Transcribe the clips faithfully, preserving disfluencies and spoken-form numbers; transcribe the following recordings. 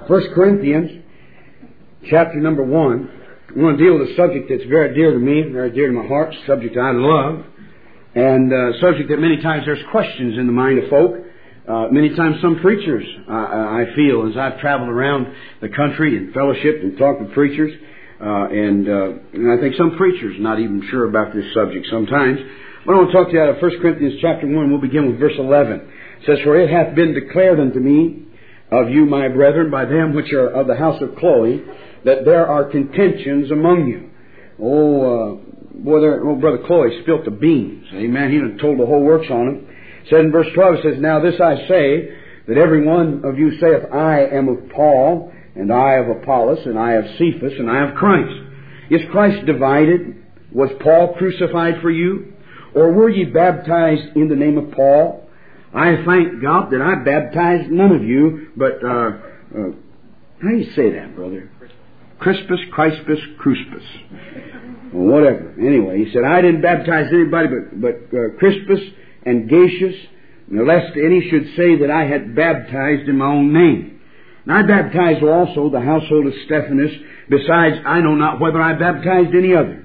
First Corinthians, chapter number one. I want to deal with a subject that's very dear to me, very dear to my heart, a subject I love, and a subject that many times there's questions in the mind of folk. Uh, many times some preachers, uh, I feel, as I've traveled around the country and fellowshiped and talked with preachers, uh, and, uh, and I think some preachers not even sure about this subject sometimes. But I want to talk to you out of First Corinthians chapter one. We'll begin with verse eleven. It says, "For it hath been declared unto me of you, my brethren, by them which are of the house of Chloe, that there are contentions among you." Oh, uh, boy, there, oh, Brother Chloe spilt the beans. Amen. He done told the whole works on him. It said in verse twelve, it says, "Now this I say, that every one of you saith, I am of Paul, and I of Apollos, and I of Cephas, and I of Christ. Is Christ divided? Was Paul crucified for you? Or were ye baptized in the name of Paul? I thank God that I baptized none of you, but, uh, uh how do you say that, brother? Crispus, Crispus, Cruspus. Well, whatever. Anyway, he said, I didn't baptize anybody but, but uh, Crispus and Gaius, lest any should say that I had baptized in my own name. And I baptized also the household of Stephanus. Besides, I know not whether I baptized any other."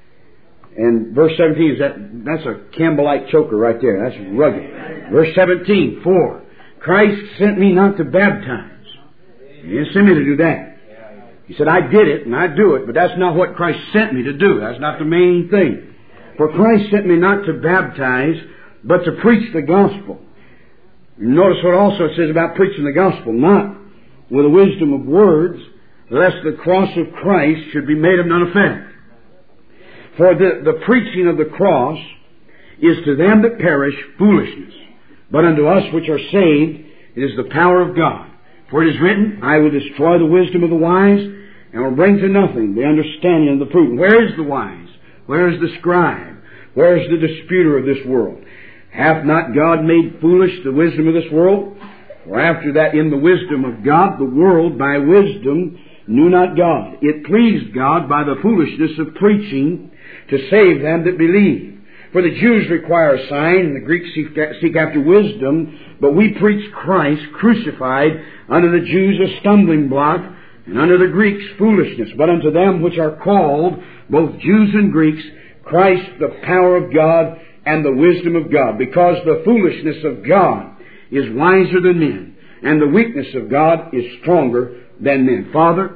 And verse seventeen, is that that's a Campbellite choker right there. That's rugged. Verse seventeen, "For Christ sent me not to baptize." He didn't send me to do that. He said, I did it and I do it, but that's not what Christ sent me to do. That's not the main thing. "For Christ sent me not to baptize, but to preach the gospel." Notice what also it says about preaching the gospel. "Not with the wisdom of words, lest the cross of Christ should be made of none effect. For the, the preaching of the cross is to them that perish foolishness, but unto us which are saved it is the power of God. For it is written, I will destroy the wisdom of the wise, and will bring to nothing the understanding of the prudent." Where is the wise? Where is the scribe? Where is the disputer of this world? "Hath not God made foolish the wisdom of this world? For after that in the wisdom of God, the world by wisdom knew not God. It pleased God by the foolishness of preaching to save them that believe. For the Jews require a sign, and the Greeks seek after wisdom, but we preach Christ crucified, unto the Jews a stumbling block, and unto the Greeks foolishness. But unto them which are called, both Jews and Greeks, Christ the power of God and the wisdom of God. Because the foolishness of God is wiser than men, and the weakness of God is stronger than men." Father,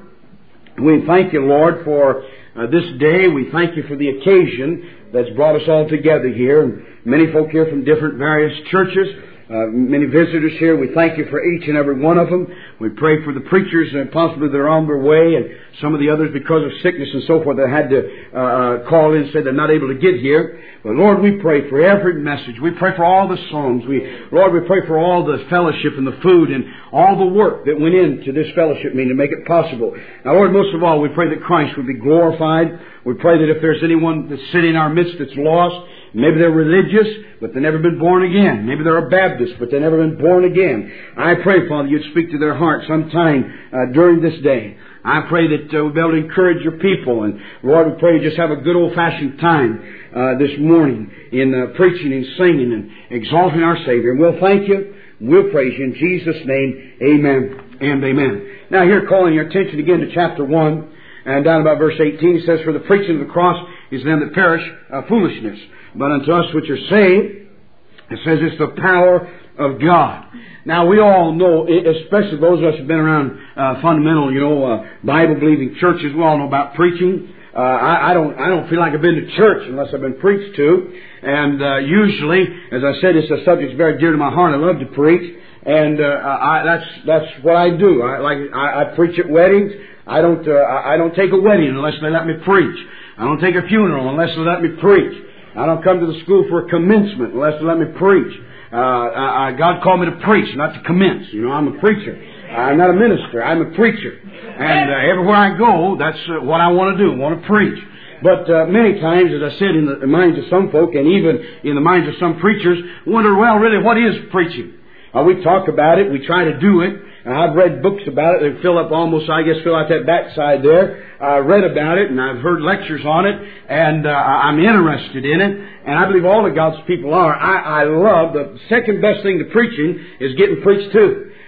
we thank you, Lord, for uh, this day. We thank you for the occasion that's brought us all together here. And many folk here from different various churches, uh, many visitors here. We thank you for each and every one of them. We pray for the preachers and possibly they're on their way, and some of the others because of sickness and so forth that had to uh, call in and say they're not able to get here. But Lord, we pray for every message. We pray for all the songs. We, Lord, we pray for all the fellowship and the food and all the work that went into this fellowship meeting to make it possible. Now, Lord, most of all, we pray that Christ would be glorified. We pray that if there's anyone that's sitting in our midst that's lost, maybe they're religious, but they've never been born again. Maybe they're a Baptist, but they've never been born again. I pray, Father, you'd speak to their hearts sometime uh, during this day. I pray that uh, we'll be able to encourage your people. And Lord, we pray you just have a good old-fashioned time uh, this morning in uh, preaching and singing and exalting our Savior. And we'll thank you. We'll praise you in Jesus' name. Amen and amen. Now here, calling your attention again to chapter one, and down about verse eighteen, it says, "For the preaching of the cross is them that perish uh, foolishness, but unto us which are saved," it says, "it's the power of God." Now we all know, especially those of us who've been around uh, fundamental, you know, uh, Bible-believing churches, we all know about preaching. Uh, I, I don't, I don't feel like I've been to church unless I've been preached to. And uh, usually, as I said, it's a subject that's very dear to my heart. I love to preach, and uh, I, that's that's what I do. I like I, I preach at weddings. I don't uh, I don't take a wedding unless they let me preach. I don't take a funeral unless they let me preach. I don't come to the school for a commencement unless they let me preach. Uh, I, God called me to preach, not to commence. You know, I'm a preacher. I'm not a minister. I'm a preacher. And uh, everywhere I go, that's uh, what I want to do, want to preach. But uh, many times, as I said, in the minds of some folk, and even in the minds of some preachers, wonder, well, really, what is preaching? Uh, we talk about it. We try to do it. And I've read books about it. They fill up almost, I guess, fill out that backside there. I read about it, and I've heard lectures on it, and uh, I'm interested in it. And I believe all of God's people are. I, I love, the second best thing to preaching is getting preached to.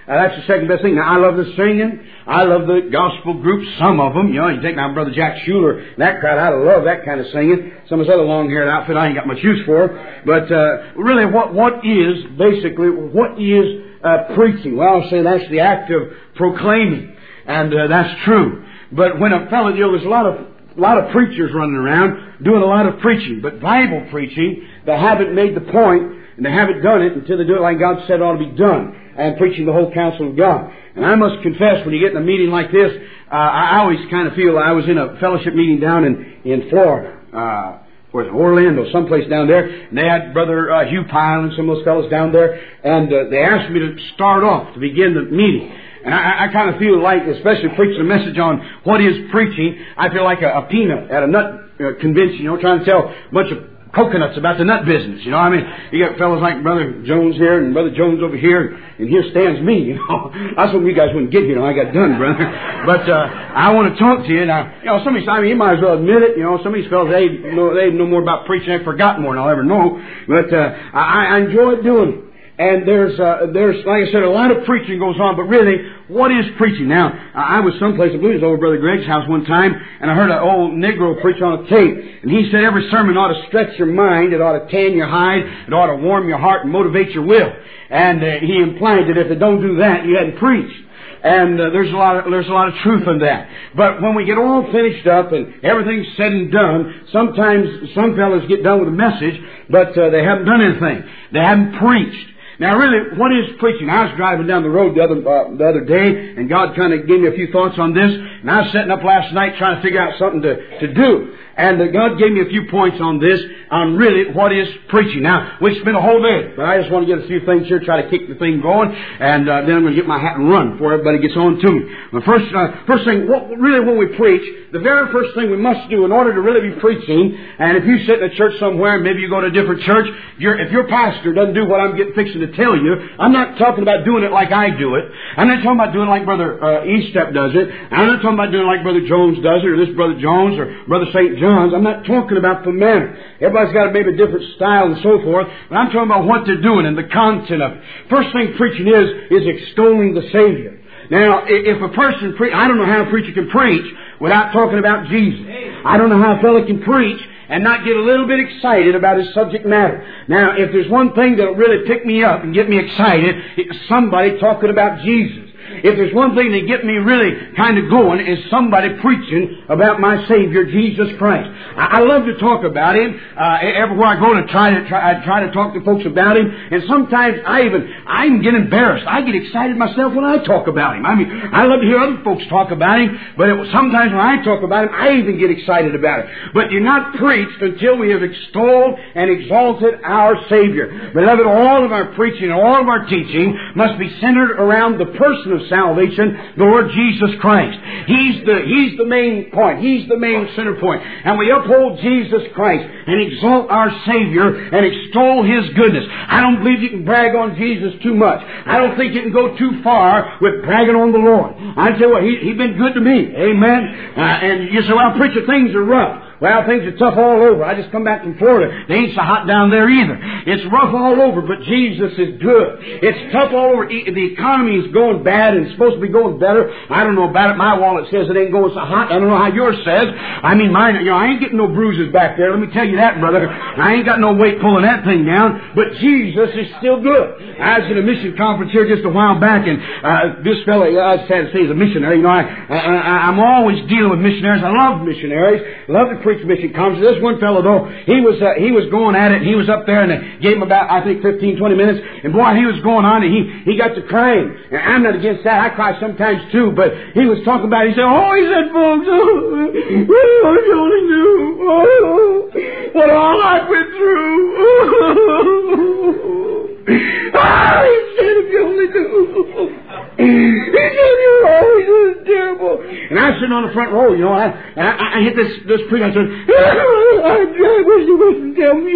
Uh, that's the second best thing. Now, I love the singing. I love the gospel groups, some of them. You know, you take my brother Jack Schuler, that crowd, I love that kind of singing. Some of his other long-haired outfit I ain't got much use for. But uh, really, what what is, basically, what is uh, preaching? Well, I'll say that's the act of proclaiming. And uh, that's true. But when a fellow, you know, there's a lot of a lot of preachers running around doing a lot of preaching. But Bible preaching, they haven't made the point, and they haven't done it until they do it like God said it ought to be done, and preaching the whole counsel of God. And I must confess, when you get in a meeting like this, uh, I always kind of feel I was in a fellowship meeting down in, in Florida, uh, where's it, Orlando, someplace down there, and they had Brother uh, Hugh Pyle and some of those fellows down there, and uh, they asked me to start off, to begin the meeting. And I, I kind of feel like, especially preaching a message on what is preaching, I feel like a, a peanut at a nut uh, convention, you know, trying to tell a bunch of coconuts about the nut business, you know. I mean, you got fellows like Brother Jones here and Brother Jones over here, and here stands me, you know. I was hoping you guys wouldn't get here when I got done, brother. But uh, I want to talk to you. Now, you know, some of these, I mean, you might as well admit it, you know, some of these fellows, they know, they know more about preaching, they've forgotten more than I'll ever know. But uh, I, I enjoy doing it. And there's, uh, there's, like I said, a lot of preaching goes on, but really, what is preaching? Now, I was someplace, I believe it was over Brother Greg's house one time, and I heard an old Negro preach on a tape, and he said every sermon ought to stretch your mind, it ought to tan your hide, it ought to warm your heart and motivate your will. And uh, he implied that if it don't do that, you hadn't preached. And uh, there's a lot of there's a lot of truth in that. But when we get all finished up and everything's said and done, sometimes some fellows get done with a message, but uh, they haven't done anything. They haven't preached. Now, really, what is preaching? I was driving down the road the other uh, the other day, and God kind of gave me a few thoughts on this. And I was sitting up last night trying to figure out something to, to do. And uh, God gave me a few points on this, on really what is preaching. Now, we spent a whole day, but I just want to get a few things here, try to kick the thing going, and uh, then I'm going to get my hat and run before everybody gets on to me. But first, uh, first thing, what, really when we preach, the very first thing we must do in order to really be preaching, and if you sit in a church somewhere, maybe you go to a different church, you're, if your pastor doesn't do what I'm getting fixing to tell you, I'm not talking about doing it like I do it. I'm not talking about doing it like Brother uh, Eastep does it. I'm not talking about doing it like Brother Jones does it, or this Brother Jones, or Brother Saint John's. I'm not talking about the manner. Everybody's got maybe a different style and so forth, but I'm talking about what they're doing and the content of it. First thing preaching is, is extolling the Savior. Now, if a person pre- I don't know how a preacher can preach without talking about Jesus. I don't know how a fellow can preach and not get a little bit excited about his subject matter. Now, if there's one thing that'll really pick me up and get me excited, it's somebody talking about Jesus. If there's one thing that get me really kind of going, is somebody preaching about my Savior, Jesus Christ. I, I love to talk about Him. Uh, everywhere I go to try to try, I try to talk to folks about Him. And sometimes I even I even get embarrassed. I get excited myself when I talk about Him. I mean, I love to hear other folks talk about Him, but it, sometimes when I talk about Him, I even get excited about it. But you're not preached until we have extolled and exalted our Savior. Beloved, all of our preaching and all of our teaching must be centered around the person of salvation, the Lord Jesus Christ. He's the, He's the main point. He's the main center point. And we uphold Jesus Christ and exalt our Savior and extol His goodness. I don't believe you can brag on Jesus too much. I don't think you can go too far with bragging on the Lord. I tell you what, he, He's been good to me. Amen. Uh, and you say, well, preacher, things are rough. Well, things are tough all over. I just come back from Florida. They ain't so hot down there either. It's rough all over, but Jesus is good. It's tough all over. The economy is going bad and it's supposed to be going better. I don't know about it. My wallet says it ain't going so hot. I don't know how yours says. I mean, mine, you know, I ain't getting no bruises back there. Let me tell you that, brother. I ain't got no weight pulling that thing down, but Jesus is still good. I was at a mission conference here just a while back, and uh, this fellow, I just had to say he's a missionary. You know, I, I, I'm always dealing with missionaries. I love missionaries. I love to preach mission conference. This one fellow, though, he was uh, he was going at it. He was up there, and they gave him about, I think, fifteen, twenty minutes. And boy, he was going on, and he, he got to crying. And I'm not against that. I cry sometimes, too. But he was talking about it. He said, oh, he said, folks, oh, if you only knew oh, what all I went through. Oh, he said, if you only knew. He said, you're always terrible. And I was sitting on the front row, you know, and I, and I, I hit this, this preacher. I said, I wish you wouldn't tell me.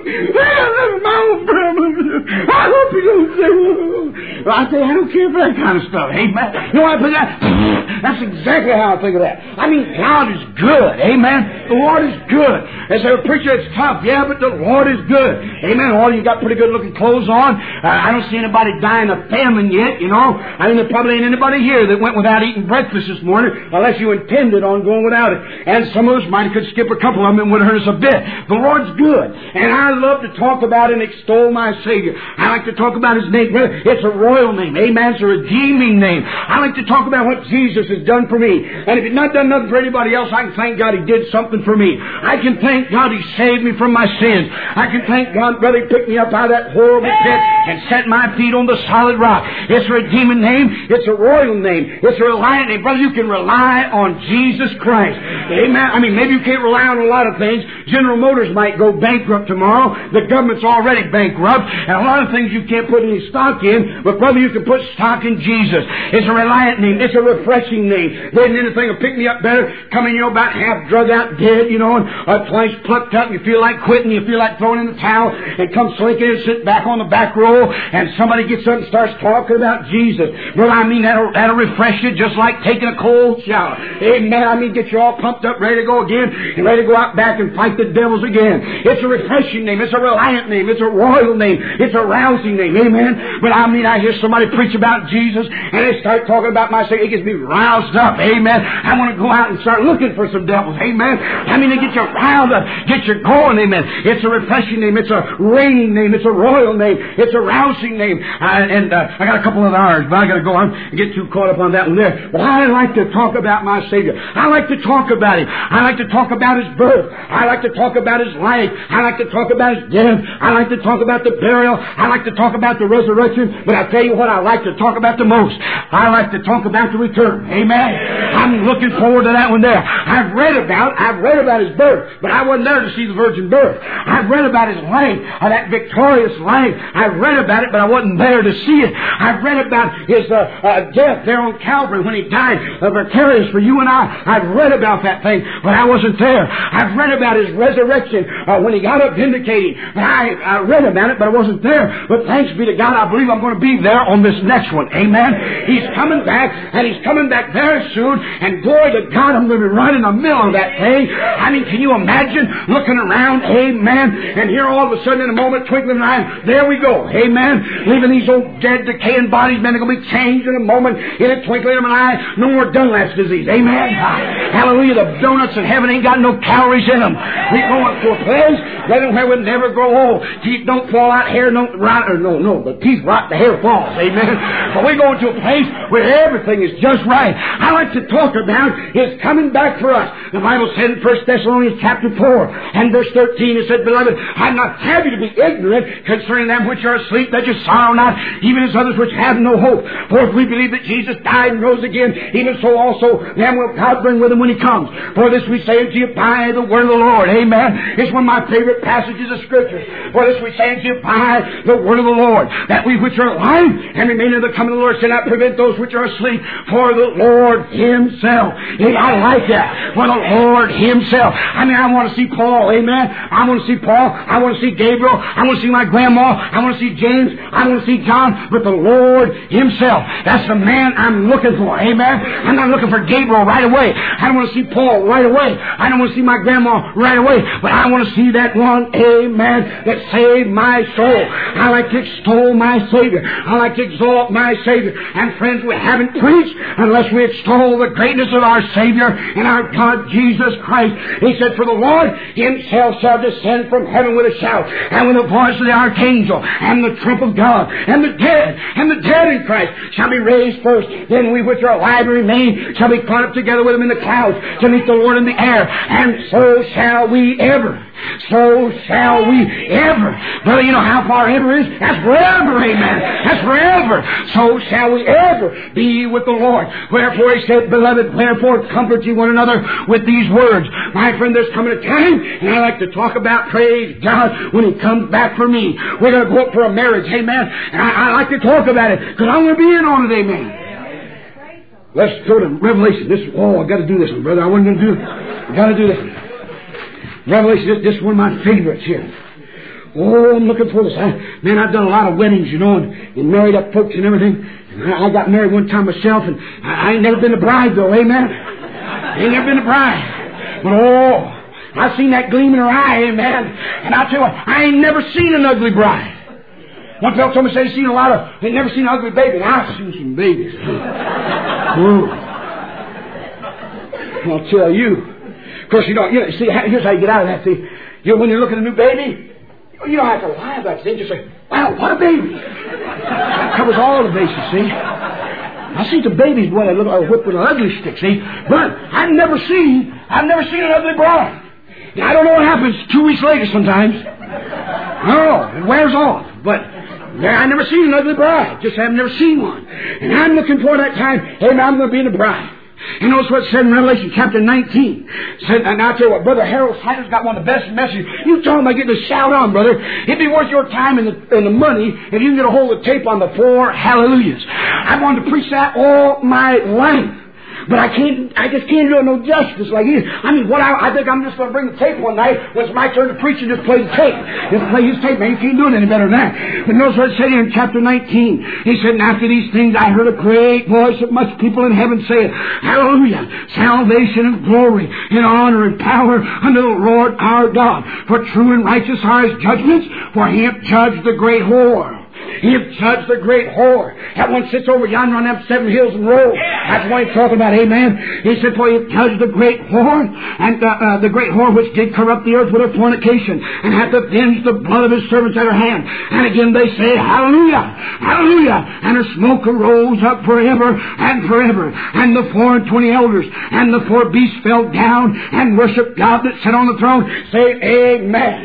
That's my own problem. I hope you don't say, well, I tell you, I don't care for that kind of stuff. Amen. You know what I think of that? That's exactly how I think of that. I mean, God is good. Amen. The Lord is good. They say, well, preacher, it's tough. Yeah, but the Lord is good. Amen. All you got pretty good looking clothes on. Uh, I don't see anybody dying of famine yet, you know. I mean, there probably ain't anybody here that went without eating breakfast this morning unless you intended on going without it. And some of us might could skip a couple of them and would hurt us a bit. The Lord's good. And I love to talk about and extol my Savior. I like to talk about His name. It's a royal name. Amen. It's a redeeming name. I like to talk about what Jesus has done for me. And if He's not done nothing for anybody else, I can thank God He did something for me. I can thank God He saved me from my sins. I can thank God, brother, He picked me up out of that horrible pit and set my feet on the solid rock. It's a redeeming name. It's a royal name. It's a reliant name. Brother, you can rely on Jesus Christ. Amen. I mean, maybe you can't rely on a lot of things. General Motors might go bankrupt tomorrow. The government's already bankrupt. And a lot of things you can't put any stock in. But brother, you can put stock in Jesus. It's a reliant name. It's a refreshing name. There isn't anything will pick me up better. Coming, you know, about half drug out dead, you know, and uh, twice plucked up. You feel like quitting. You feel like throwing in the towel. And come slinking and sit back on the back row. And somebody gets up and starts talking about Jesus. Well, I mean, that'll, that'll refresh you just like taking a cold shower. Amen. I mean, get you all pumped up, ready to go again, and ready to go out back and fight the devils again. It's a refreshing name. It's a reliant name. It's a royal name. It's a rousing name. Amen. But I mean, I hear somebody preach about Jesus, and they start talking about my Savior. It gets me roused up. Amen. I want to go out and start looking for some devils. Amen. I mean, it gets you riled up, get you going. Amen. It's a refreshing name. It's a reigning name. It's a royal name. It's a rousing name. Uh, and uh, I got a couple of hours, but I got to go on and get too caught up on that one there. But I like to talk about my Savior. I like to talk about Him. I like to talk about His birth. I like to talk about His life. I like to talk about His death. I like to talk about the burial. I like to talk about the resurrection. But I tell you what I like to talk about the most. I like to talk about the return. Amen. I'm looking forward to that one there. I've read about, I've read about His birth, but I wasn't there to see the virgin birth. I've read about His life, uh, that victorious life. I've read about it, but I wasn't there to see it. I've read about His uh, uh, death there on Calvary when He died uh, vicarious for you and I. I've read about that thing, but I wasn't there. I've read about His resurrection uh, when He got up vindicated. But I, I read about it, but I wasn't there. But thanks be to God, I believe I'm going to be there on this next one. Amen. He's coming back, and He's coming back very soon. And glory to God, I'm going to be right in the middle of that thing. I mean, can you imagine looking around? Amen. And here all of a sudden, in a moment, twinkling an eye, there we go. Amen. Leaving these old dead, decaying bodies, man, they're going to be changed in a moment, in a twinkling of an eye. No more Dunlap's disease. Amen. Hallelujah. The donuts in heaven ain't got no calories in them. We're going to a place where we'll never grow old. Teeth don't fall out, hair don't rot, or no, no, the teeth rot, the hair falls. Amen. But we're going to a place where everything is just right. I like to talk about His coming back for us. The Bible said in First Thessalonians chapter four and verse thirteen, it said, Beloved, I'd not have you to be ignorant concerning them which are asleep, that you sorrow not, even as others which have no hope. For if we believe that Jesus died and rose again, even so also them will God bring with Him when He comes. For this we say unto you by the word of the Lord. Amen. It's one of my favorite passages of Scripture. For this we say unto you by the word of the Lord, that we which are alive and remain in the coming of the Lord shall not prevent those which are asleep. For the Lord Himself. Hey, I like that. For the Lord Himself. I mean, I want to see Paul. Amen. I want to see Paul. I want to see Gabriel. I want to see my grandma. I want to see James. I want to see John. But the Lord Himself. That's the man I'm looking for. Amen. I'm not looking for Gabriel right away. I don't want to see Paul right away. I don't want to see my grandma right away. But I want to see that one, amen, that saved my soul. I like to extol my Savior. I like to exalt my Savior. And friends, we haven't preached unless we extol the greatness of our Savior and our God Jesus Christ. He said, For the Lord Himself shall descend from heaven with a shout, and with the voice of the archangel, and the trump of God, and the dead, and the dead in Christ shall be raised first. Then we which are alive and remain shall be caught up together with Him in the clouds to meet the Lord in the air. And so shall we ever. So shall we ever. Brother, you know how far ever is? That's forever, amen. That's forever. So shall we ever be with the Lord. Wherefore He said, Beloved, wherefore comfort ye one another with these words. My friend, there's coming a time, and I like to talk about, praise God, when He comes back for me. We're going to go up for a marriage, amen. And I, I like to talk about it, because I'm going to be in on it, amen. Let's go to Revelation. This, oh, I got to do this one, brother. I wasn't going to do it. I got to do this one. Revelation, this, this is one of my favorites here. Oh, I'm looking for this. I, man, I've done a lot of weddings, you know, and, and married up folks and everything. And I, I got married one time myself, and I, I ain't never been a bride, though. Amen. I ain't never been a bride. But oh, I seen that gleam in her eye, amen. And I'll tell you what, I ain't never seen an ugly bride. One fellow told me, said he's seen a lot of, he'd never seen an ugly baby. And I've seen some babies. Oh. I'll tell you. Of course, you don't, you know, see, here's how you get out of that. See, you know, when you're looking at a new baby, you don't have to lie about it. You just say, wow, what a baby. That covers all the bases, see. I see the babies when they look like whipped with an ugly stick, see. But I've never seen, I've never seen an ugly bride. Now, I don't know what happens two weeks later sometimes. I don't know. It wears off. But I've never seen an ugly bride. Just have never seen one. And I'm looking for that time, hey, I'm going to be in a bride. You notice what it said in Revelation chapter nineteen. It said, and I'll tell you what, Brother Harold Snyder's got one of the best messages. You tell him I get to shout on, brother. It'd be worth your time and the, and the money if you can get a hold of the tape on the four hallelujahs. I wanted to preach that all my life. But I can't, I just can't do it no justice like he is. I mean, what I, I think I'm just going to bring the tape one night when it's my turn to preach and just play the tape. Just play his tape, man. You can't do it any better than that. But notice what it said here in chapter nineteen. He said, and after these things I heard a great voice of much people in heaven saying, hallelujah, salvation and glory and honor and power unto the Lord our God. For true and righteous are his judgments, for he hath judged the great whore. He hath judged the great whore. That one sits over yonder on them seven hills and road. That's what he's talking about, amen. He said, for he hath judged the great whore, and uh, uh, the great whore which did corrupt the earth with her fornication, and hath avenged the blood of his servants at her hand. And again they say, hallelujah, hallelujah. And her smoke arose up forever and forever. And the four and twenty elders and the four beasts fell down and worshipped God that sat on the throne, saying, amen.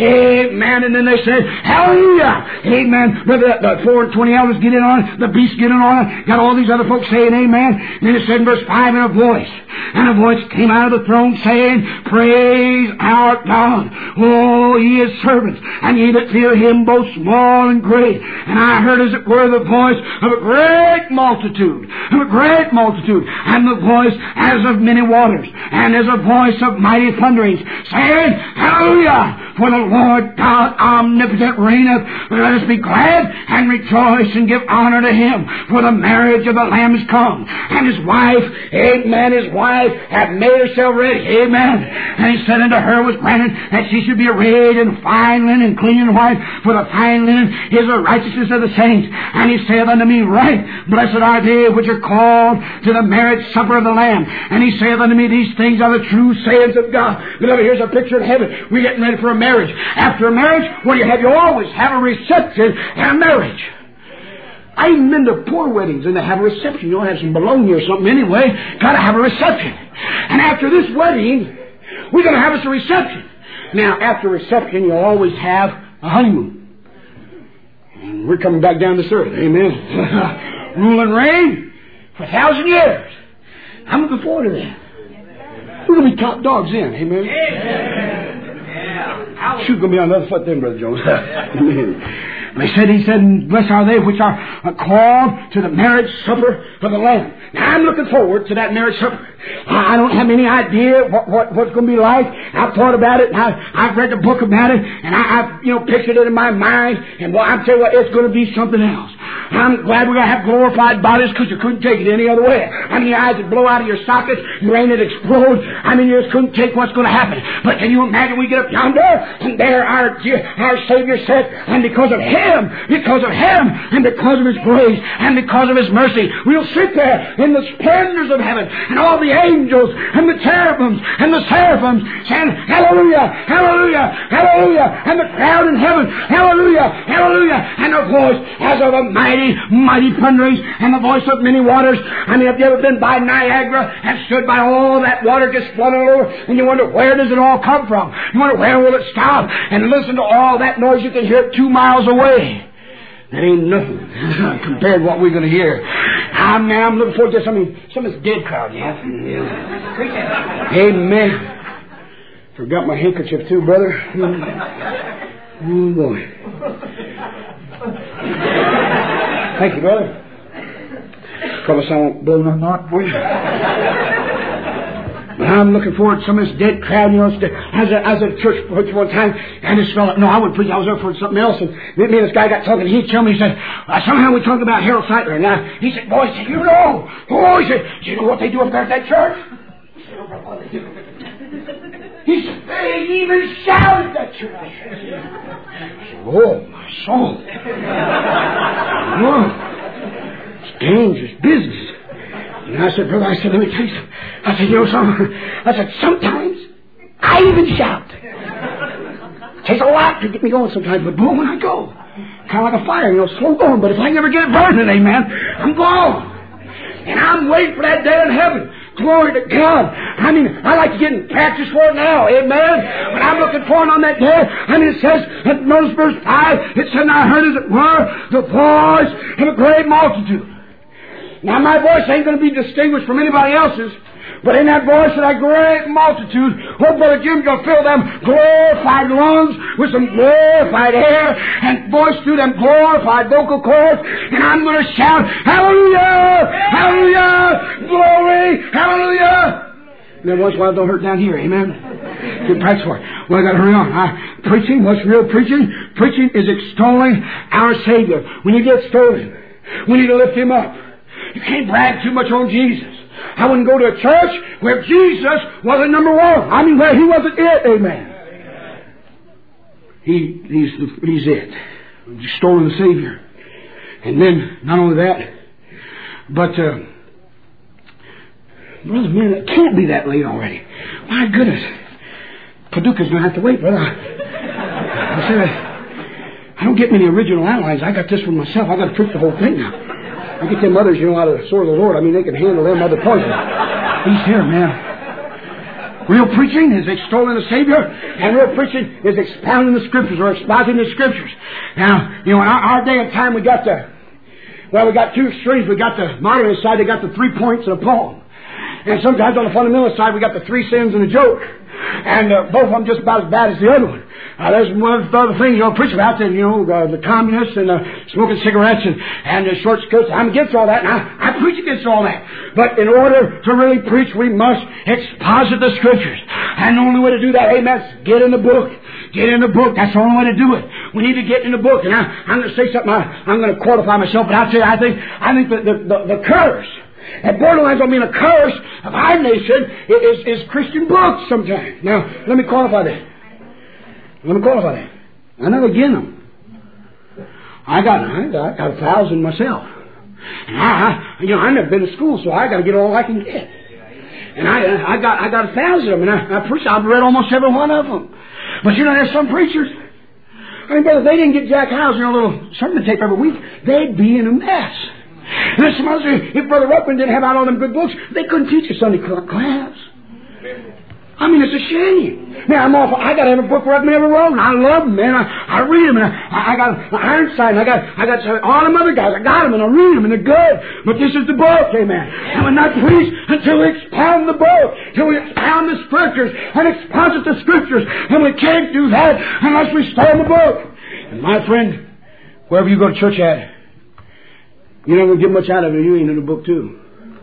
Amen. And then they said, hallelujah. Amen. Brother, the four and twenty elders get in on it. The beasts get in on it. Got all these other folks saying amen. And then it said in verse five, and a voice. And a voice came out of the throne saying, praise our God. Oh, ye his servants, and ye that fear him, both small and great. And I heard as it were the voice of a great multitude. Of a great multitude. And the voice as of many waters. And as a voice of mighty thunderings. Saying, hallelujah. For the Lord God omnipotent reigneth. Let us be glad and rejoice and give honor to him. For the marriage of the Lamb is come. And his wife, amen, his wife hath made herself ready. Amen. And he said unto her was granted that she should be arrayed in fine linen, clean and white. For the fine linen is the righteousness of the saints. And he saith unto me, right, blessed are they which are called to the marriage supper of the Lamb. And he saith unto me, these things are the true sayings of God. Beloved, here's a picture of heaven. We're getting ready for a marriage. Marriage. After a marriage, what do you have? You always have a reception and a marriage. I even been to poor weddings and they have a reception. You don't have some bologna or something anyway. Got to have a reception. And after this wedding, we're going to have us a reception. Now, after a reception, you'll always have a honeymoon. And we're coming back down this earth. Amen. Rule and reign for a thousand years. I'm looking forward to that. We're going to be top dogs then. Amen. Amen. Shoot, going to be on the other foot then, Brother Jones. They said, he said, blessed are they which are called to the marriage supper of the Lamb. Now, I'm looking forward to that marriage supper. I don't have any idea what, what what's going to be like. I've thought about it, and I, I've read the book about it, and I, I've you know pictured it in my mind. And well, I'm telling you what, it's going to be something else. I'm glad we're going to have glorified bodies because you couldn't take it any other way. I mean, your eyes would blow out of your sockets, your brain would explode. I mean, you just couldn't take what's going to happen. But can you imagine we get up yonder, and there our our Savior said, and because of Him, because of Him, and because of His grace, and because of His mercy, we'll sit there in the splendors of heaven, and all the angels, and the cherubims, and the seraphims, saying, hallelujah, hallelujah, hallelujah, and the crowd in heaven, hallelujah, hallelujah, and a voice as of a mighty, mighty thunderings, and the voice of many waters. I mean, have you ever been by Niagara and stood by all that water just flooding over, and you wonder, where does it all come from? You wonder, where will it stop? And listen to all that noise, you can hear it two miles away. That ain't nothing compared to what we're going to hear. I'm, I'm looking forward to some of, some of this dead crowd, yeah. yeah. Amen. Forgot my handkerchief too, brother. Oh, boy. Thank you, brother. promise I won't blow nothing on for you. But I'm looking forward to some of this dead crowd, you know. I was at, I was at a church one time, and this fella, no, I wasn't preaching, I was there for something else, and me and this guy got talking, and he told me, he said, uh, somehow we talked about Harold Sightler, and uh, he said, boy, he said, you know, oh, he said, do you know what they do up there at that church? He said, they even shout at that church. I said, oh, my soul. Whoa. It's dangerous business. And I said, brother, I said, let me tell you something. I said, you know something? I said, sometimes I even shout. It takes a lot to get me going sometimes, but boy, when I go, kind of like a fire, you know, slow going. But if I never get it burning, amen, I'm gone. And I'm waiting for that day in heaven. Glory to God. I mean, I like to get in practice for it now. Amen. But I'm looking for it on that day. I mean, it says, notice verse five, it said, I heard as it were the voice of a great multitude. Now, my voice ain't going to be distinguished from anybody else's, but in that voice of that great multitude, oh, Brother Jim's going to fill them glorified lungs with some glorified air and voice through them glorified vocal cords, and I'm going to shout, hallelujah, hallelujah, glory, hallelujah. And then once in a while, don't hurt down here, amen? Good practice for it. Well, I got to hurry on. I, preaching, what's real preaching? Preaching is extolling our Savior. When you get extolling, we need to lift Him up. You can't brag too much on Jesus. I wouldn't go to a church where Jesus wasn't number one. I mean, where He wasn't it. Amen. He, he's, the, he's it. Extolling the Savior. And then, not only that, but, uh, brother, man, it can't be that late already. My goodness. Paducah's going to have to wait, brother. I said, I don't get many original outlines. I got this one myself. I got to preach the whole thing now. I get them others, you know, out of the sword of the Lord. I mean, they can handle them other points. He's here, man. Real preaching is extolling the Savior, and real preaching is expounding the Scriptures or expositing the Scriptures. Now, you know, in our, our day and time, we got the, well, we got two extremes. We got the modernist side, they got the three points and a poem. And sometimes on the fundamentalist side, we got the three sins and a joke. And uh, both of them just about as bad as the other one. Uh, there's one of the other things you don't preach about, then, you know, uh, the communists and uh, smoking cigarettes and, and uh, short skirts. I'm against all that, and I, I preach against all that. But in order to really preach, we must exposit the Scriptures. And the only way to do that, amen, is get in the book. Get in the book. That's the only way to do it. We need to get in the book. And I, I'm going to say something, I, I'm going to qualify myself, but I'll tell you, I think, I think that the, the, the curse, and borderlines don't mean a curse of our nation, is, is Christian books sometimes. Now, let me qualify that. Let me qualify that. I never get them. I got, I got, I got a thousand myself. And I, you know, I've never been to school, so I got to get all I can get. And I, I got, I got a thousand of them, and I, I preach, I've read almost every one of them. But you know, there's some preachers. I mean, brother, if they didn't get Jack Hyles, you know, a little sermon tape every week, they'd be in a mess. And there's some others, if Brother Ruckman didn't have out all them good books, they couldn't teach a Sunday class. I mean, it's a shame. Man, I'm off. I got every book Ruckman ever wrote, and I love them, man. I, I read them, and I, I got Ironside, and I got, I got all them other guys. I got them, and I read them, and they're good. But this is the book, amen. And we're not preached until we expound the book, until we expound the Scriptures and exposit the Scriptures, and we can't do that unless we stay in the book. And my friend, wherever you go to church at, you don't get much out of it. You ain't in the book too.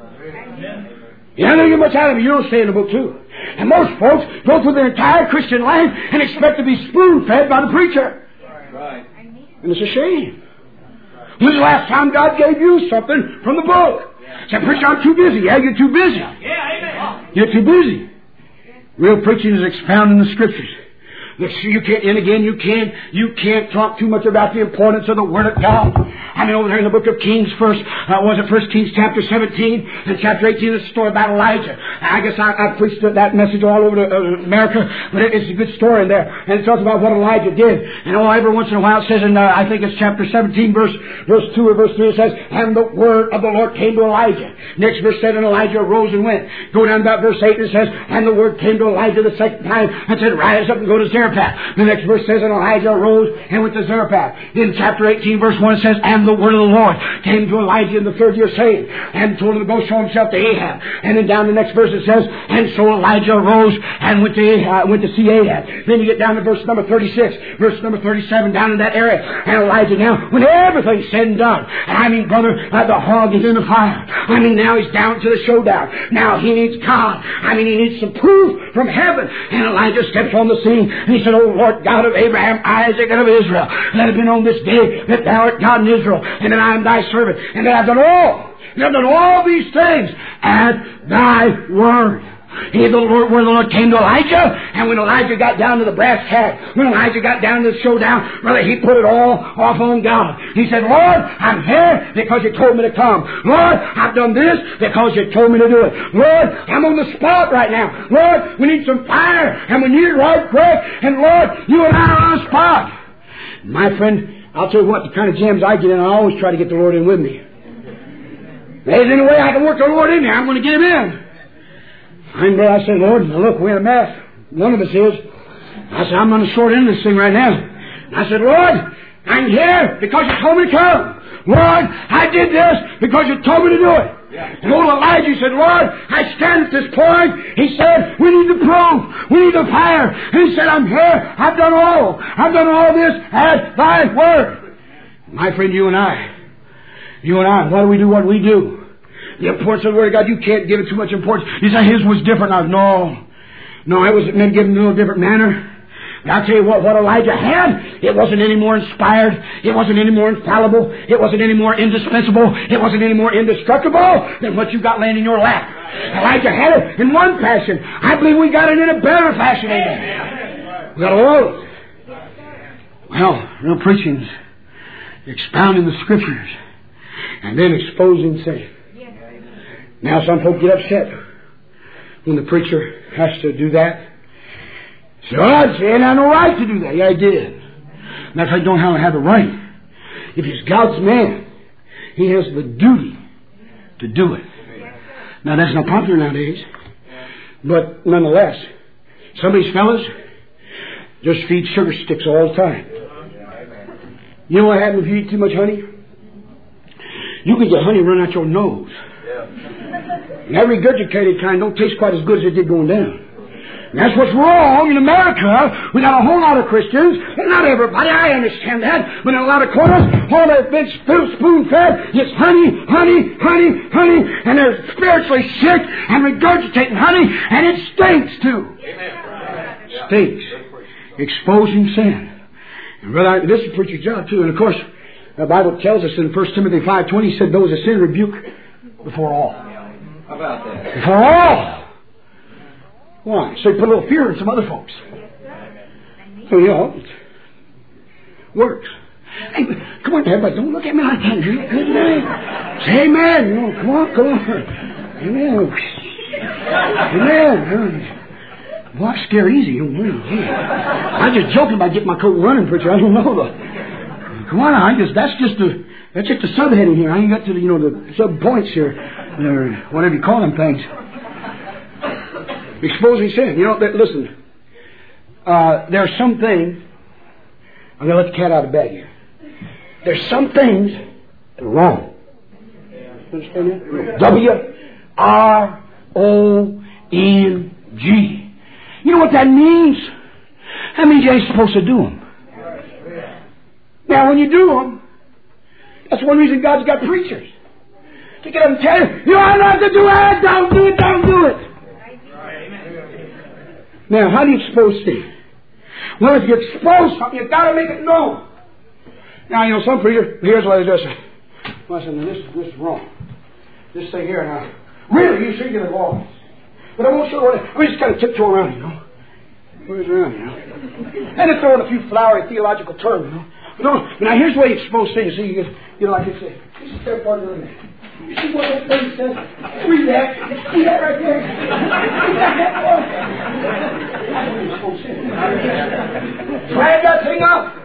You don't get much out of it. You don't stay in the book too. And most folks go through their entire Christian life and expect to be spoon-fed by the preacher. Right. And it's a shame. When's the last time God gave you something from the book? Say, preacher, I'm too busy. Yeah, you're too busy. Yeah, amen. You're too busy. Real preaching is expounding the Scriptures. You can't, and again, you can't, you can't talk too much about the importance of the Word of God. I mean, over there in the book of Kings, first, uh, was it First Kings chapter seventeen and chapter eighteen, it's a story about Elijah. I guess I, I preached that message all over to, uh, America, but it, it's a good story in there. And it talks about what Elijah did. And oh, every once in a while it says in, uh, I think it's chapter seventeen, verse, verse two or verse three, it says, and the word of the Lord came to Elijah. Next verse said, and Elijah arose and went. Go down about verse eight, and it says, and the word came to Elijah the second time and said, rise up and go to Zarephath. Zarephath. The next verse says, and Elijah arose and went to Zarephath. In chapter eighteen, verse one, it says, and the word of the Lord came to Elijah in the third year, saying, and told him to go show himself to Ahab. And then down the next verse it says, and so Elijah arose and went to Ahab, went to see Ahab. Then you get down to verse number thirty-six, verse number thirty-seven, down in that area. And Elijah now, when everything's said and done, and I mean, brother, uh, the hog is in the fire. I mean, now he's down to the showdown. Now he needs God. I mean, he needs some proof from heaven. And Elijah steps on the scene, and he said, O Lord God of Abraham, Isaac, and of Israel, let it be known this day that thou art God in Israel, and that I am thy servant, and that I've done all, and I've done all these things at thy word. He, the Lord, where the Lord came to Elijah, and when Elijah got down to the brass tack, when Elijah got down to the showdown, brother, he put it all off on God. He said, Lord, I'm here because you told me to come. Lord, I've done this because you told me to do it. Lord, I'm on the spot right now. Lord, we need some fire, and we need it right quick. And Lord, you and I are on the spot. My friend, I'll tell you what, the kind of jams I get in, I always try to get the Lord in with me. If there's any way I can work the Lord in there, I'm going to get Him in. I'm there, I said, Lord, now look, we're in a mess. One of us is. I said, I'm on the short end of this thing right now. And I said, Lord, I'm here because you told me to come. Lord, I did this because you told me to do it. Yeah. And old Elijah said, Lord, I stand at this point. He said, we need the proof. We need the fire. And he said, I'm here. I've done all. I've done all this at thy word. My friend, you and I, you and I, what do we do what we do? The importance of the Word of God, you can't give it too much importance. You say his was different. I, no. No, it was meant given in a little different manner. But I'll tell you what, what Elijah had, it wasn't any more inspired. It wasn't any more infallible. It wasn't any more indispensable. It wasn't any more indestructible than what you got laying in your lap. Elijah had it in one fashion. I believe we got it in a better fashion. Amen. We got all of it. Well, real preaching's expounding the Scriptures and then exposing sin. Now some folk get upset when the preacher has to do that. So I'd say, and I have no right to do that. Yeah, I did. And that's why you don't have the right. If he's God's man, he has the duty to do it. Now that's not popular nowadays. But nonetheless, some of these fellas just feed sugar sticks all the time. You know what happens if you eat too much honey? You can get honey run out your nose. And that regurgitated kind don't taste quite as good as it did going down. And that's what's wrong in America. We got a whole lot of Christians, and not everybody, I understand that, but in a lot of corners, all they've been spoon-fed is honey, honey, honey, honey, and they're spiritually sick and regurgitating honey, and it stinks too. Amen. Stinks. Exposing sin. And brother, this is a preacher's job too. And of course, the Bible tells us in First Timothy five twenty, he said, those that sin rebuke before all. How about that? Before all. Why? So you put a little fear in some other folks. So, you know, it works. Hey, come on, everybody, don't look at me like that. Amen. Say amen. You know, come on, come on. Amen. Amen. Well, I scare easy. You know, I'm just joking about getting my coat running, preacher. I don't know. The, come on, I just, that's just the, that's just the subheading here. I ain't got to the, you know, the sub points here. Or whatever you call them things. Exposing sin. You know, listen. Uh, there are some things. I'm going to let the cat out of the bag here. There's some things that are wrong. Understand that? W R O N G. You know what that means? That means you ain't supposed to do them. Now, when you do them, that's one reason God's got preachers. To get them to tell you, you ought not to do it, don't do it, don't do it. Now, how do you expose sin? Well, if you expose something, you've got to make it known. Now, you know, some preachers, here's what they do. Well, I said, this, this is wrong. This thing here, now, really, you should get involved. But I won't show what it, we just kind of tiptoe around, you know. Where's around, you know. And it's throwing a few flowery theological terms, you know. But don't, now, here's the way you expose things. See, you, you know, like you say, this is their part of the man. You see what that thing says? Read that. See that right there? Drag that thing up.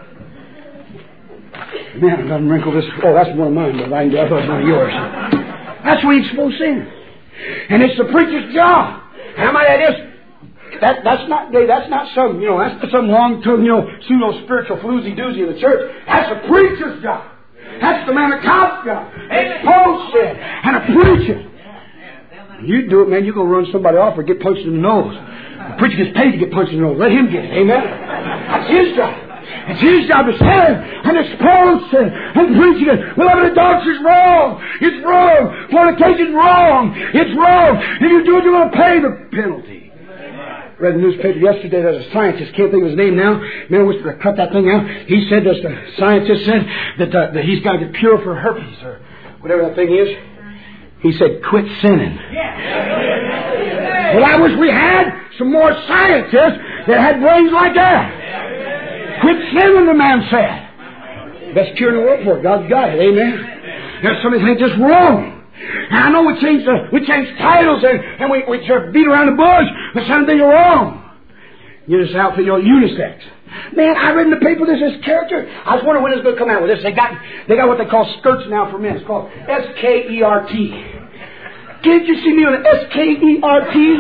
Man, it doesn't wrinkle this. Oh, that's one of mine, but I thought it was one of yours. That's where you expose sin. And it's the preacher's job. And I might add this. That, that's not, that's not some, you know, that's not some long-term, you know, pseudo-spiritual floozy-doozy in the church. That's a preacher's job. That's the man of God's job. As Paul said, and a preacher. You do it, man, you're going to run somebody off or get punched in the nose. The preacher gets paid to get punched in the nose. Let him get it. Amen? That's his job. It's his job to stand and expose sin and preach it. Beloved, adultery is wrong. It's wrong. Fornication is wrong. It's wrong. If you do it, you're going to pay the penalty. Read the newspaper yesterday. There's a scientist, can't think of his name now. Man, I wish I cut that thing out. He said, that the scientist said that, uh, that he's got to get pure for herpes or whatever that thing is. He said, quit sinning. Well, I wish we had some more scientists that had brains like that. Quit sinning, the man said. Best cure in the world for it. God's got it. Amen. There's somebody think that's wrong. And I know we change the, we change titles and, and we, we sort of beat around the bush, but some things are wrong. You just outfit your unisex. Man, I read in the paper this is character. I was wondering when it's going to come out with this. They got they got what they call skirts now for men. It's called S K E R T. Did you see me on an S K E R T?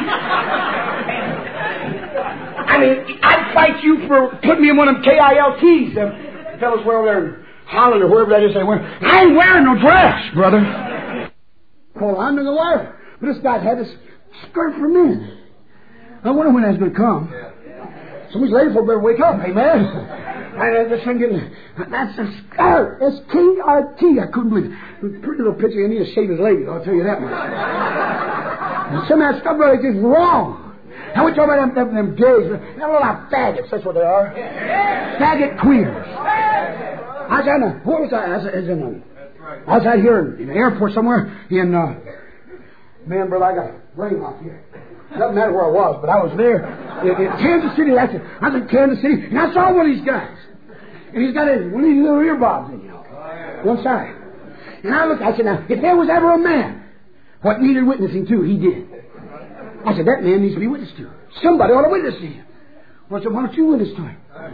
I mean, I'd fight you for putting me in one of them K I L Ts. Them fellas wear over there in Holland or wherever that is they wear. I ain't wearing no dress, brother. Well, I'm not going to wear it. But this guy's had this skirt for men. I wonder when that's going to come. Somebody's lady for better wake up, amen. And this thing getting, that's a skirt. S K R T. I couldn't believe it. Pretty little picture. You need to shave his legs, I'll tell you that much. And some of that stuff really is just wrong. And we talk about them, them, them gays. They're a little like faggots. That's what they are. Faggot queers. I was in a, what was that? I was in a, I was out here in the airport somewhere in, uh, man, brother, I got a brain off here. Doesn't matter where I was, but I was there in, in Kansas City. That's it. I was in Kansas City, and I saw one of these guys. And he's got his, one of these little earbobs in, you know, one side. And I looked, I said, now, if there was ever a man what needed witnessing to, he did. I said, that man needs to be witnessed to. Somebody ought to witness to him. Well, I said, why don't you witness to him?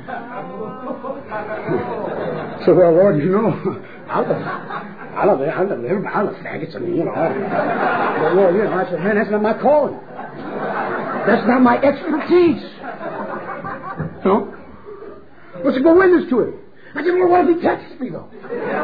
So, well, Lord, you know, I love, I love, I love everybody. I love faggots. I mean, you know. I, but, Lord, you know, I said, man, that's not my calling. That's not my expertise. No. What's it go witness to him? I said, well, what if he touches me, though?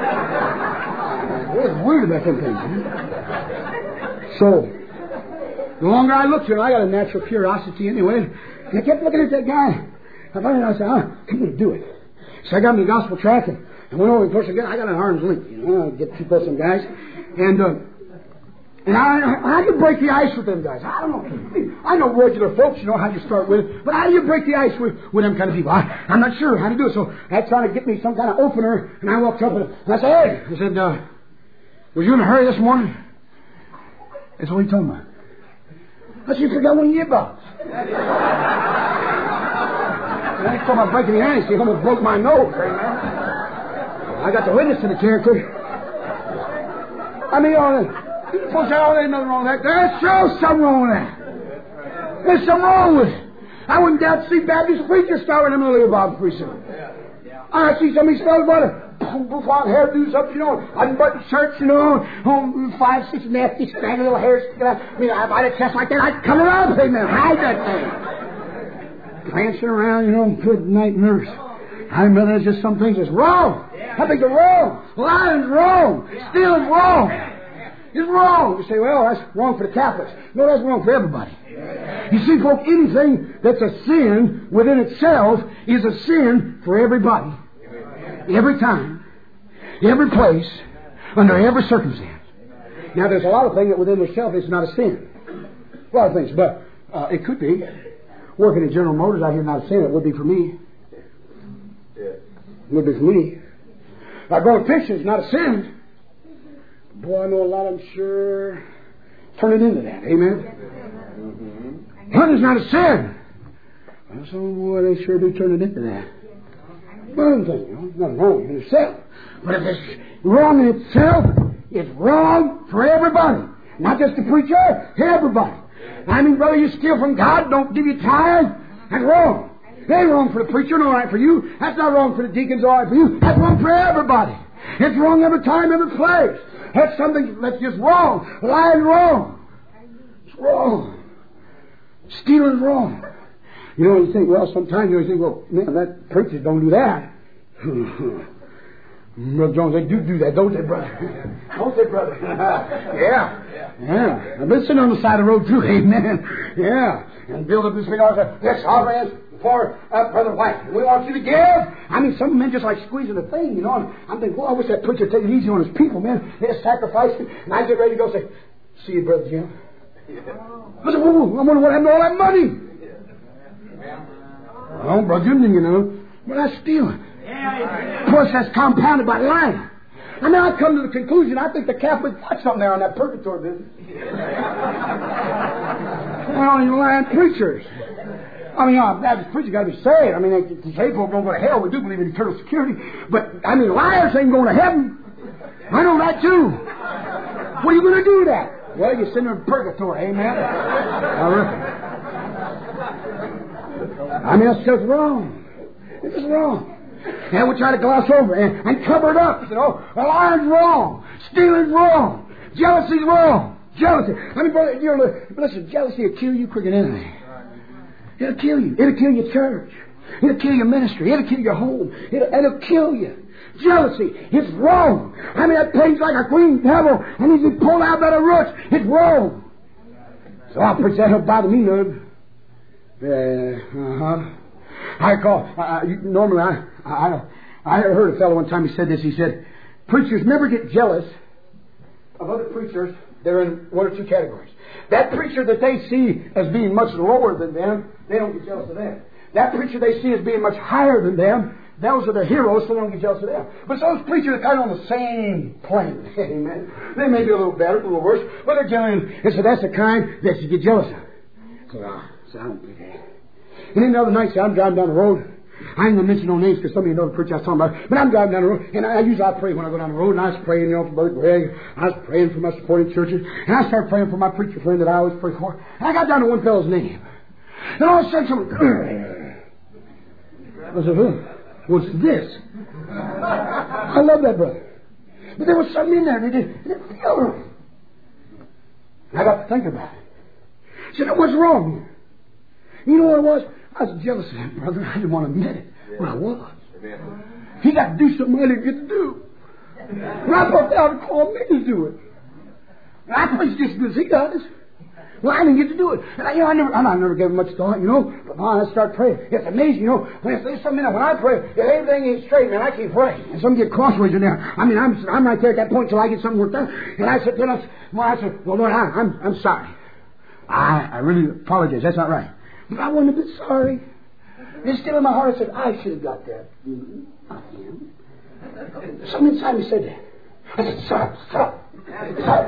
It's weird about them things. Huh? So, the longer I looked at him, I got a natural curiosity anyway. And I kept looking at that guy. I finally I said, oh, I'm going to do it. So I got him the gospel track and I went over and of course I got, I got an arm's length, you know, I get too close to some guys. And, uh, and I, I could break the ice with them guys. I don't know. I know regular folks, you know how you start with it. But how do you break the ice with, with them kind of people? I, I'm not sure how to do it. So I tried to get me some kind of opener and I walked up and, and I said, hey, I said, uh, was you in a hurry this morning? That's what he told me. I said, you forgot one of your earbuds. And I talking about breaking the ice. He almost broke my nose, man. I got the witness to the character. I mean, all that. Folks say, oh, there's nothing wrong with that. There's sure something wrong with that. There's something wrong with it. I wouldn't doubt to see Baptist preachers starting them little Bob pretty soon. I see some of these fellas about it. Bouffant hairdos up, you know, unbuttoned shirts, you know, home five, six nasty, scraggly little hairs sticking out. I mean, if I had a chest like that, I'd cover up, amen, hide that thing. Prancing around, you know, good night nurse. I remember there's just some things that's wrong. I think they're wrong. Lying's wrong. Stealing's wrong. It's wrong. You say, well, that's wrong for the Catholics. No, that's wrong for everybody. You see, folks, anything that's a sin within itself is a sin for everybody. Every time, every place, under every circumstance. Now, there's a lot of things that within itself is not a sin. A lot of things, but uh, it could be. Working at General Motors out here, not a sin. It would be for me. It would be for me. Like growing pictures, not a sin. Boy, I know a lot of them sure turn it into that. Amen? Mm-hmm. Hunting's not a sin. Well, some boy, they sure do turn it into that. One thing, you know, nothing wrong in itself. But if it's wrong in itself, it's wrong for everybody. Not just the preacher, everybody. I mean, brother, you steal from God, don't give you tithe. That's wrong. It ain't wrong for the preacher, and all right for you. That's not wrong for the deacons, all right for you. That's wrong for everybody. It's wrong every time, every place. That's something that's just wrong. Lying's wrong. It's wrong. Stealing's wrong. You know, you think, well, sometimes you think, well, man, that preachers don't do that. Brother Jones, they do do that, don't they, brother? Don't they, brother? yeah. Yeah. I've been sitting on the side of the road, too, amen. Yeah. And build up this big altar. Yes, our man, for uh, Brother White. We want you to give. I mean, some men just like squeezing the thing, you know. And I'm thinking, well, I wish that preacher would take it easy on his people, man. They're sacrificing. And I get ready to go say, see you, Brother Jim. I said, whoa, whoa, I wonder what happened to all that money. Well, Brother Jim didn't, you know. But that's stealing. Plus, that's compounded by lying. I mean, I've come to the conclusion, I think the Catholics got something there on that purgatory business. Well, you lying preachers. I mean, uh, Baptist preachers got to be saved. I mean, they, they say people don't go to hell. We do believe in eternal security. But, I mean, liars ain't going to heaven. I know that, too. What are you going to do with that? Well, you're sitting in purgatory, amen? I mean, that's just wrong. It's just wrong. And we try to gloss over and, and cover it up. You know, well, lying's wrong. Stealing's wrong. Jealousy's wrong. Jealousy. I mean, brother, you know, listen, jealousy will kill you quicker than anything. It'll kill you. It'll kill your church. It'll kill your ministry. It'll kill your home. It'll, it'll kill you. Jealousy, it's wrong. I mean, that thing's like a green devil, and he's pulled out by the roots. It's wrong. So I'll preach that don't bother me none. Yeah, uh-huh. I call, uh, normally I, I, I heard a fellow one time, he said this, he said, preachers never get jealous of other preachers. They're in one or two categories. That preacher that they see as being much lower than them, they don't get jealous of them. That preacher they see as being much higher than them, those are their heroes, so they don't get jealous of them. But those preachers are kind of on the same plane. Amen. They may be a little better, a little worse, but they're generally, and so that's the kind that you get jealous of. So, uh, so I don't do that. And then the other night, see, I'm driving down the road. I ain't going to mention no names because some of you know the preacher I was talking about. But I'm driving down the road, and I usually I pray when I go down the road. And I was praying, you know, for Brother Greg. I was praying for my supporting churches. And I started praying for my preacher friend that I always pray for. And I got down to one fellow's name. And all of a sudden, someone, I said, huh? What's this? I love that brother. But there was something in there. They didn't, they didn't feel right. And I got to think about it. I said, what's wrong? You know what it was? I was jealous of him, brother. I didn't want to admit it. Well, I was. He got to do something I didn't get to do. And I thought they ought to call me to do it. And I preach just as good as he does. Well, I didn't get to do it. And I, you know, I never, I never gave him much thought, you know. But man, I start praying. It's amazing, you know. When there's something in there, when I pray, if everything ain't straight, man, I keep praying. And some get crossways in there. I mean, I'm, I'm right there at that point till I get something worked out. And I said, then I, well, I said, well, Lord, I, I'm, I'm sorry. I, I really apologize. That's not right. But I wasn't a bit sorry. It's still in my heart. I said, I should have got that. Mm-hmm. Not him. Something inside me said that. I said, stop, stop, stop.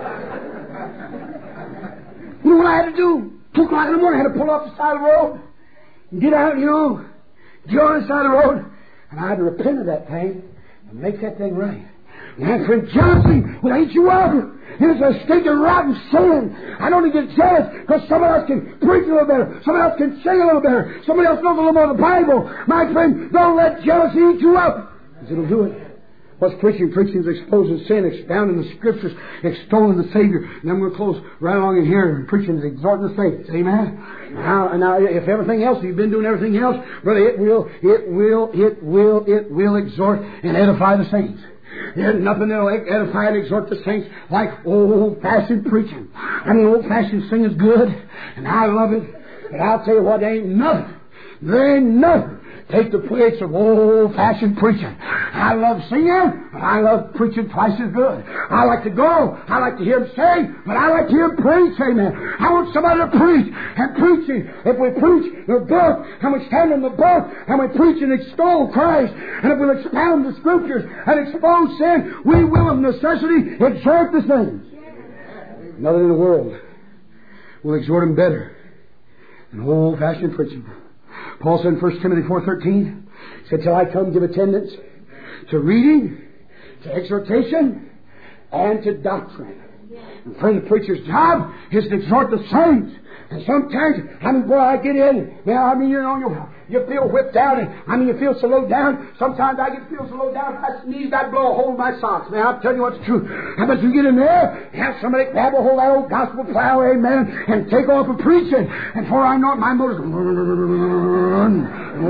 You know what I had to do? Two o'clock in the morning, I had to pull off the side of the road and get out, you know, get on the side of the road. And I had to repent of that thing and make that thing right. And friend, jealousy will eat you up. It's a stinking rotten sin. I don't get jealous because somebody else can preach a little better. Somebody else can sing a little better. Somebody else knows a little more of the Bible. My friend, don't let jealousy eat you up, because it'll do it. What's preaching? Preaching is exposing sin, expounding the Scriptures, extolling the Savior. And I'm going to close right along in here. Preaching is exhorting the saints. Amen? Now, now, if everything else, you've been doing everything else, brother, it will, it will, it will, it will exhort and edify the saints. There's nothing that'll edify and exhort the saints like old-fashioned preaching. I mean, old-fashioned singing is good, and I love it. But I'll tell you what, there ain't nothing. There ain't nothing. Take the place of old-fashioned preaching. I love singing, but I love preaching twice as good. I like to go. I like to hear him sing, but I like to hear him preach. Amen. I want somebody to preach. And preaching, if we preach the book, and we stand in the book, and we preach and extol Christ, and if we expound the Scriptures and expose sin, we will of necessity exhort the saints. Nothing in the world will exhort them better than old-fashioned preaching. Paul said in First Timothy four thirteen, he said, till I come, give attendance to reading, to exhortation, and to doctrine. And friend, the preacher's job is to exhort the saints. And sometimes, I mean, boy, I get in, man, I mean, you know, you, You feel whipped down, and I mean, you feel so low down. Sometimes I get feel so low down, I sneeze, I blow a hole in my socks. Man, I'll tell you what's true. How about you get in there, have somebody grab a hold of that old gospel plow, amen, and take off a preaching. And before I know it, my motor's going.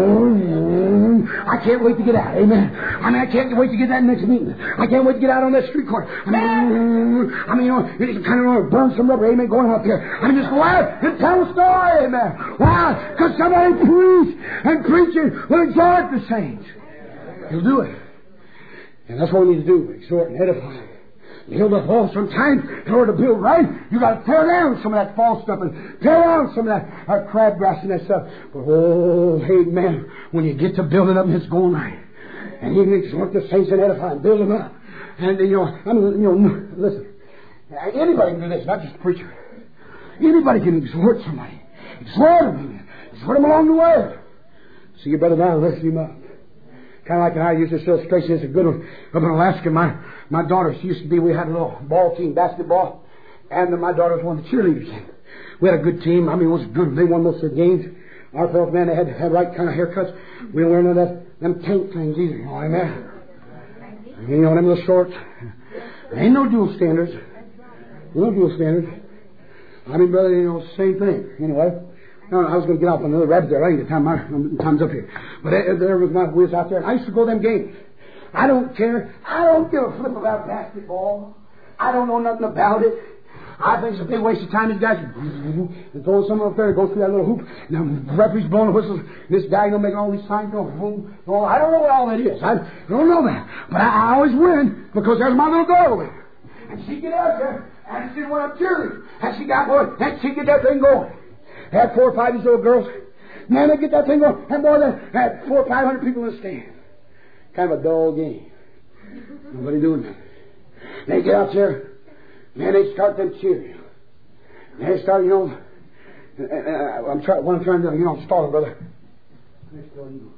I can't wait to get out, amen. I mean, I can't wait to get that next meeting. I can't wait to get out on that street corner. I mean, I mean, you know, you kind of want to burn some rubber, amen, going out there. I mean, just go out and tell a story, amen. Why? Because somebody preach and preaching will exhort the saints. He'll do it. And that's what we need to do, exhort and edify. Build up all. Sometimes, in order to build right, you got to tear down some of that false stuff and tear down some of that uh, crabgrass and that stuff. But oh, hey, man, when you get to building up, it's going right. And you can exhort the saints and edify and build them up. And, you know, I mean, you know, listen, anybody can do this, not just a preacher. Anybody can exhort somebody. Exhort them, amen. Exhort them along the way. See your brother down, lift him up. Kind of like how I use this illustration. It's a good one. Up in Alaska, my, my daughter, she used to be, we had a little ball team, basketball, and my daughter was one of the cheerleaders. We had a good team. I mean, it was good. They won most of their games. Our fellows, man, they had had right kind of haircuts. We didn't wear none of that, them tank things either. You know what I mean? You know, them little shorts. There ain't no dual standards. No dual standards. I mean, brother, you know, same thing. Anyway. No, no, I was going to get off on another rabbit there. I think the time my time's up here. But there was my whiz out there, and I used to go to them games. I don't care. I don't give a flip about basketball. I don't know nothing about it. I think it's a big waste of time. These guys are throwing someone up there and go through that little hoop. Now, the referee's blowing the whistles. This guy, you know, making all these signs going, boom. No, I don't know what all that is. I don't know that. But I, I always win because there's my little girl with her. And she get out there, and she went up cheering. And she got boy, and she get that thing going. Had four or five of these little girls. Man, they get that thing going. And boy, they had four or five hundred people in the stand. Kind of a dull game. Nobody doing that. They get out there. Man, they start them cheering. They start, you know. Uh, uh, I'm trying. What I'm trying to do, you know, stall it, brother. Next door, you.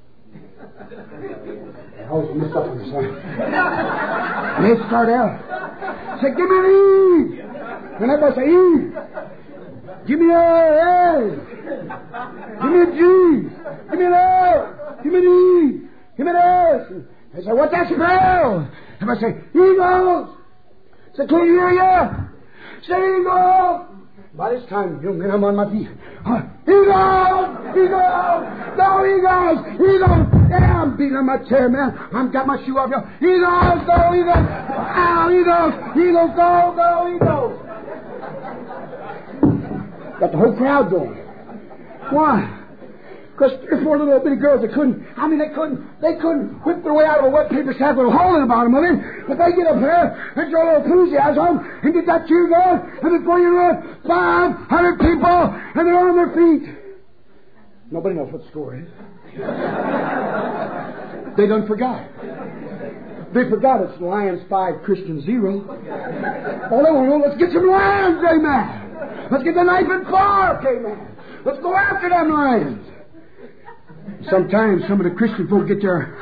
I always miss up on this one. And they start out. Say, give me an E. And everybody say, E. Give me a A. Give me a G. Give me an A. Give me an E. Give me an S. They say, what's that spell? Everybody say, Eagles. Say, can't hear ya. Say, Eagles. By this time, young man, I'm on my feet. Uh, Eagles! Eagles! Go, Eagles! Eagles! Yeah, I'm beating on my chair, man. I've got my shoe off here. Eagles! Go, Eagles! Ow, Eagles! Eagles! Go, go, Eagles! Got the whole crowd going. Why? Because three or four little bitty girls that couldn't, I mean, they couldn't, they couldn't whip their way out of a wet paper sack with a hole in the bottom of it. But they get up there and show a little enthusiasm and get that cheer going, and before you know it, five hundred people, and they're on their feet. Nobody knows what the score is. They done forgot. They forgot it's Lions five, Christian zero. All they want to know, let's get some lions, amen. Let's get the knife and fork, amen. Let's go after them lions. Sometimes some of the Christian folk get their...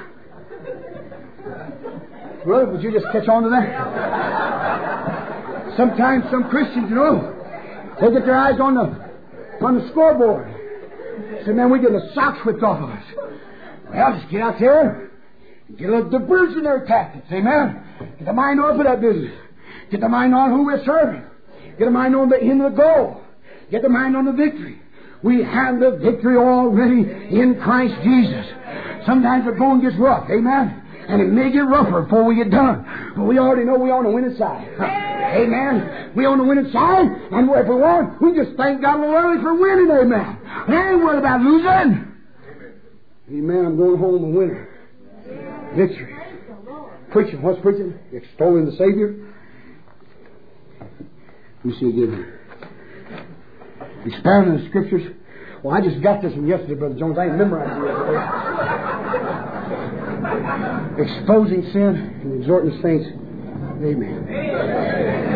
Brother, would you just catch on to that? Sometimes some Christians, you know, they get their eyes on the on the scoreboard. Say, man, we're getting the socks whipped off of us. Well, just get out there and get a little diversionary tactics, amen? Get the mind off of that business. Get the mind on who we're serving. Get the mind on the end of the goal. Get the mind on the victory. We have the victory already in Christ Jesus. Sometimes the going gets rough, amen? And it may get rougher before we get done. But we already know we're on the winning side. Amen? We're on the winning side, and if we won, we just thank God early for winning, amen? I ain't worried about losing. Amen, I'm going home a winner. Victory. Preaching, what's preaching? Extolling the Savior. Let me see again. Expounding the Scriptures. Well, I just got this from yesterday, Brother Jones. I ain't memorized it yesterday. Exposing sin and exhorting the saints. Amen.